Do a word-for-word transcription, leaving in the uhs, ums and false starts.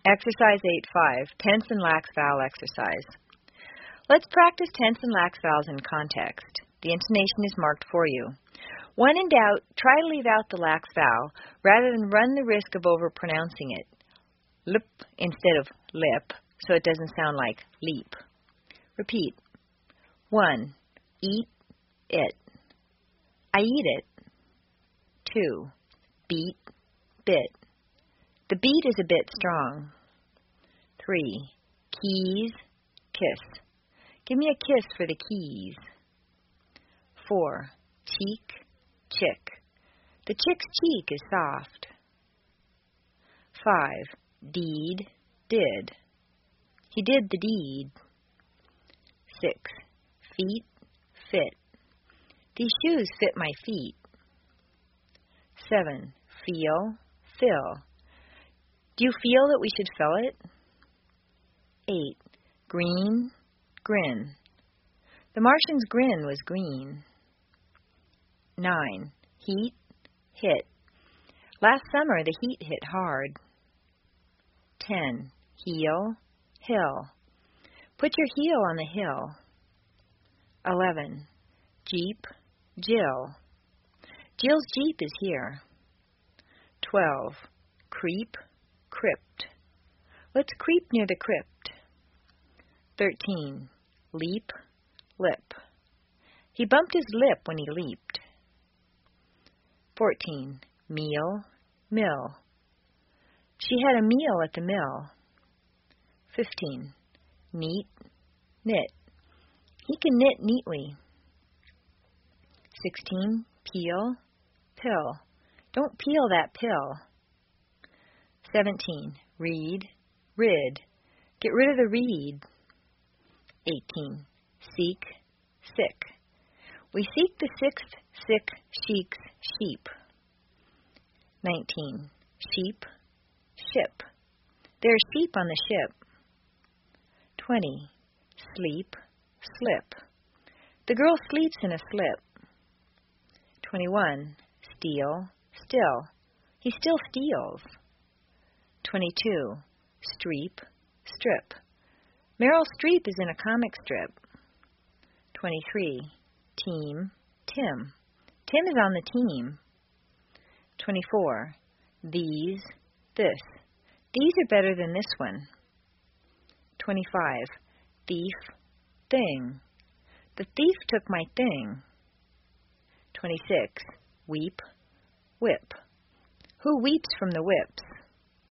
Exercise eight five, tense and lax vowel exercise. Let's practice tense and lax vowels in context. The intonation is marked for you. When in doubt, try to leave out the lax vowel rather than run the risk of overpronouncing it. Lip instead of lip, so it doesn't sound like leap. Repeat. One, eat it. I eat it. Two, beat, bit. The beat is a bit strong. Three, keys, kiss. Give me a kiss for the keys. Four, cheek, chick. The chick's cheek is soft. Five, deed, did. He did the deed. Six, feet, fit. These shoes fit my feet. Seven, feel, fill. Do you feel that we should fill it? Eight, green, grin. The Martian's grin was green. Nine, heat, hit. Last summer the heat hit hard. Ten, heel, hill. Put your heel on the hill. Eleven, Jeep, Jill. Jill's Jeep is here. Twelve, creep, crypt. Let's creep near the crypt. Thirteen, leap, lip. He bumped his lip when he leaped. Fourteen, meal, mill. She had a meal at the mill. Fifteen, neat, knit. He can knit neatly. Sixteen, peel, pill. Don't peel that pill. Seventeen, read, rid. Get rid of the reed. Eighteen, seek, sick. We seek the sixth, sick, sheik's sheep. Nineteen, sheep, ship. There are sheep on the ship. Twenty, sleep, slip. The girl sleeps in a slip. Twenty-one, steal, still. He still steals. Twenty-two, streep, strip. Meryl Streep is in a comic strip. Twenty-three, team, Tim. Tim is on the team. Twenty-four, these, this. These are better than this one. Twenty-five, thief, thing. The thief took my thing. Twenty-six, weep, whip. Who weeps from the whips?